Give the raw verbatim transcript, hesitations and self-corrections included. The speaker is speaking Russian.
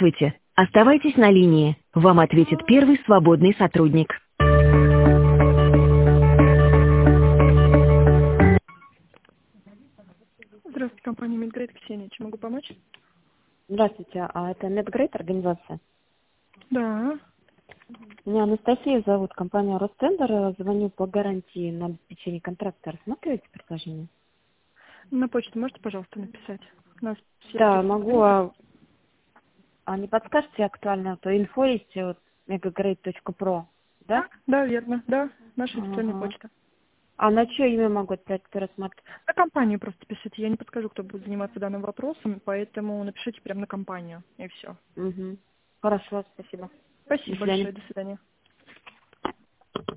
Здравствуйте. Оставайтесь на линии. Вам ответит первый свободный сотрудник. Здравствуйте, компания Медгрейд, Ксения. Чем могу помочь? Здравствуйте, а это Медгрейд организация? Да. Меня Анастасия зовут, компания Ростендер. Звоню по гарантии на обеспечение контракта. Рассматриваете предложение? На почту можете, пожалуйста, написать? У нас все Да, список могу. клиентов. А, а не подскажете актуально, то инфо есть вот megagrade точка pro, да? Да, да, верно. Да, наша официальная Ага. почта. А на чье имя могу отправить, кто рассматривает? На компанию просто пишите. Я не подскажу, кто будет заниматься данным вопросом, поэтому напишите прямо на компанию, и все. Угу. Хорошо, спасибо. До Спасибо свидания. большое. До свидания.